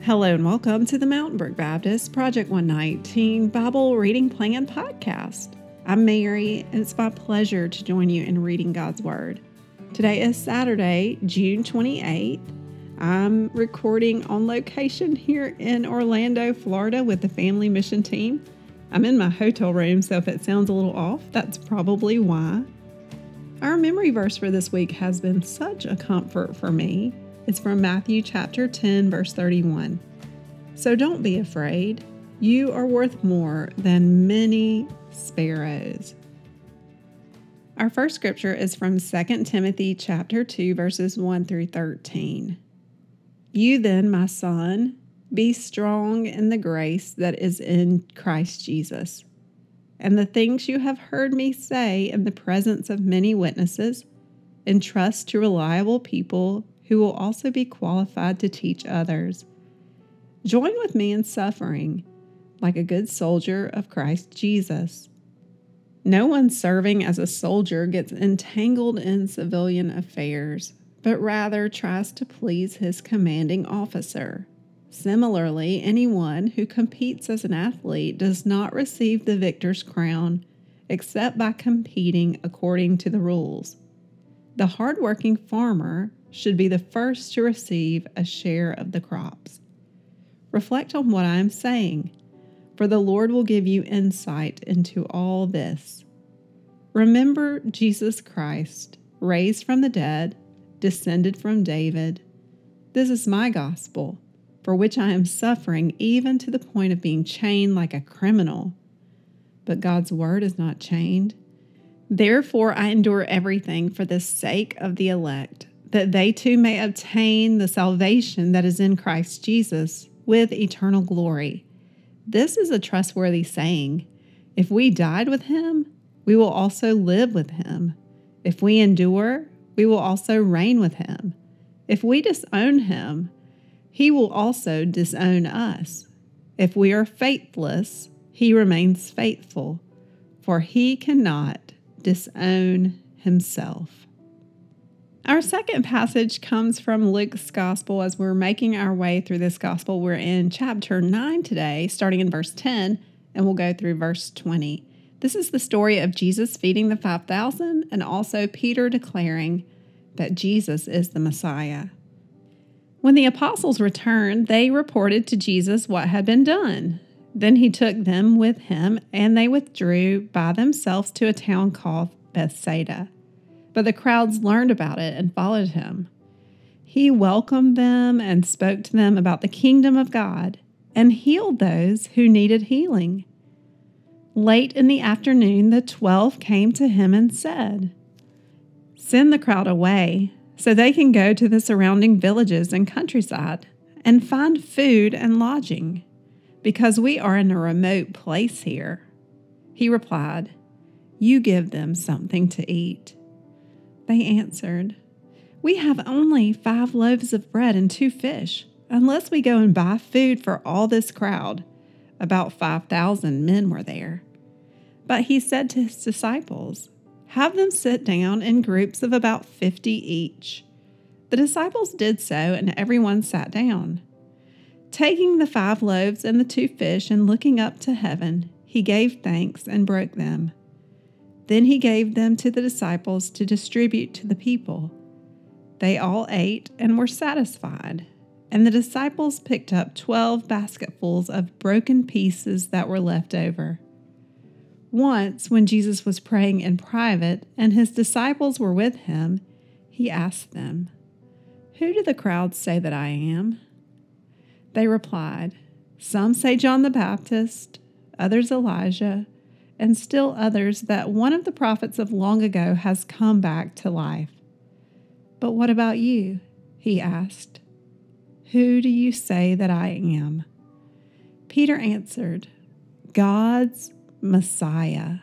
Hello and welcome to the Mountain Brook Baptist Project 119 Bible Reading Plan Podcast. I'm Mary, and it's my pleasure to join you in reading God's Word. Today is Saturday, June 28th. I'm recording on location here in Orlando, Florida with the Family Mission Team. I'm in my hotel room, so if it sounds a little off, that's probably why. Our memory verse for this week has been such a comfort for me. It's from Matthew chapter 10, verse 31. So don't be afraid. You are worth more than many sparrows. Our first scripture is from 2 Timothy chapter 2, verses 1 through 13. You then, my son, be strong in the grace that is in Christ Jesus. And the things you have heard me say in the presence of many witnesses, entrust to reliable people who will also be qualified to teach others. Join with me in suffering, like a good soldier of Christ Jesus. No one serving as a soldier gets entangled in civilian affairs, but rather tries to please his commanding officer. Similarly, anyone who competes as an athlete does not receive the victor's crown, except by competing according to the rules. The hardworking farmer should be the first to receive a share of the crops. Reflect on what I am saying, for the Lord will give you insight into all this. Remember Jesus Christ, raised from the dead, descended from David. This is my gospel, for which I am suffering even to the point of being chained like a criminal. But God's word is not chained. Therefore I endure everything for the sake of the elect, that they too may obtain the salvation that is in Christ Jesus with eternal glory. This is a trustworthy saying. If we died with him, we will also live with him. If we endure, we will also reign with him. If we disown him, he will also disown us. If we are faithless, he remains faithful, for he cannot disown himself. Our second passage comes from Luke's Gospel. As we're making our way through this Gospel, we're in chapter 9 today, starting in verse 10, and we'll go through verse 20. This is the story of Jesus feeding the 5,000 and also Peter declaring that Jesus is the Messiah. When the apostles returned, they reported to Jesus what had been done. Then he took them with him, and they withdrew by themselves to a town called Bethsaida. But the crowds learned about it and followed him. He welcomed them and spoke to them about the kingdom of God and healed those who needed healing. Late in the afternoon, the 12 came to him and said, "Send the crowd away so they can go to the surrounding villages and countryside and find food and lodging, because we are in a remote place here." He replied, "You give them something to eat." They answered, "We have only 5 loaves of bread and 2 fish, unless we go and buy food for all this crowd." About 5,000 men were there. But he said to his disciples, "Have them sit down in groups of about 50 each." The disciples did so, and everyone sat down. Taking the 5 loaves and the 2 fish and looking up to heaven, he gave thanks and broke them. Then he gave them to the disciples to distribute to the people. They all ate and were satisfied, and the disciples picked up 12 basketfuls of broken pieces that were left over. Once, when Jesus was praying in private and his disciples were with him, he asked them, "Who do the crowd say that I am?" They replied, "Some say John the Baptist, others Elijah, and still others that one of the prophets of long ago has come back to life." "But what about you?" he asked. "Who do you say that I am?" Peter answered, "God's Messiah."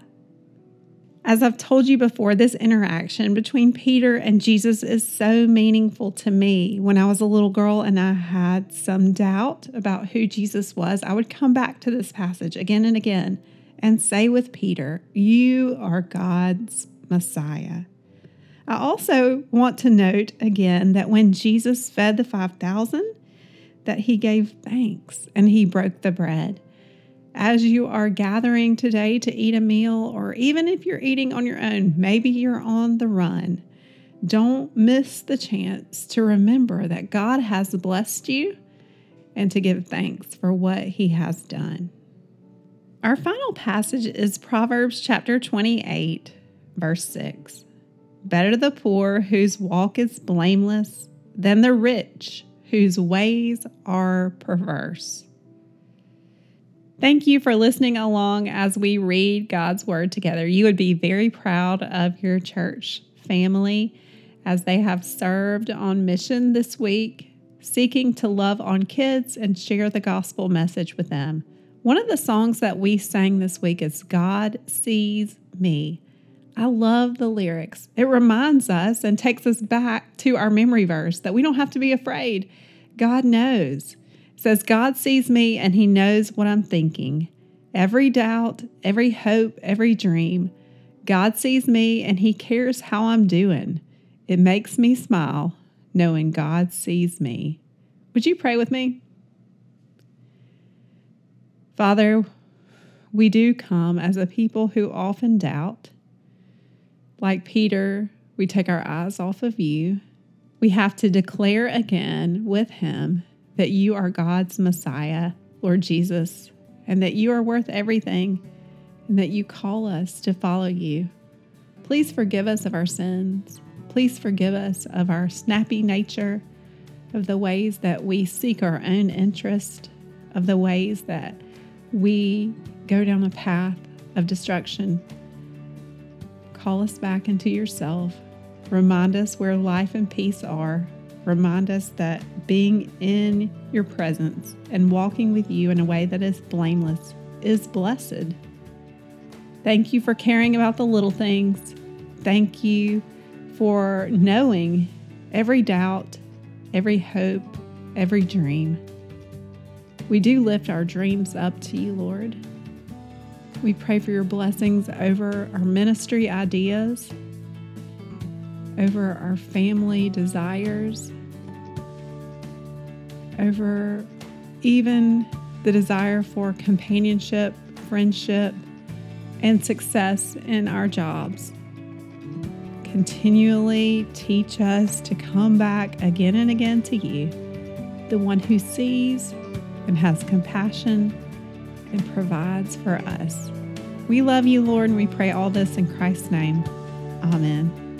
As I've told you before, this interaction between Peter and Jesus is so meaningful to me. When I was a little girl and I had some doubt about who Jesus was, I would come back to this passage again and again and say with Peter, "You are God's Messiah." I also want to note again that when Jesus fed the 5,000, that he gave thanks and he broke the bread. As you are gathering today to eat a meal, or even if you're eating on your own, maybe you're on the run, don't miss the chance to remember that God has blessed you and to give thanks for what he has done. Our final passage is Proverbs chapter 28, verse 6. Better the poor whose walk is blameless than the rich whose ways are perverse. Thank you for listening along as we read God's Word together. You would be very proud of your church family as they have served on mission this week, seeking to love on kids and share the gospel message with them. One of the songs that we sang this week is God Sees Me. I love the lyrics. It reminds us and takes us back to our memory verse that we don't have to be afraid. God knows. It says, God sees me and he knows what I'm thinking. Every doubt, every hope, every dream. God sees me and he cares how I'm doing. It makes me smile knowing God sees me. Would you pray with me? Father, we do come as a people who often doubt. Like Peter, we take our eyes off of you. We have to declare again with him that you are God's Messiah, Lord Jesus, and that you are worth everything, and that you call us to follow you. Please forgive us of our sins. Please forgive us of our snappy nature, of the ways that we seek our own interest, of the ways that we go down a path of destruction. Call us back into yourself. Remind us where life and peace are. Remind us that being in your presence and walking with you in a way that is blameless is blessed. Thank you for caring about the little things. Thank you for knowing every doubt, every hope, every dream. We do lift our dreams up to you, Lord. We pray for your blessings over our ministry ideas, over our family desires, over even the desire for companionship, friendship, and success in our jobs. Continually teach us to come back again and again to you, the one who sees and has compassion and provides for us. We love you, Lord, and we pray all this in Christ's name. Amen.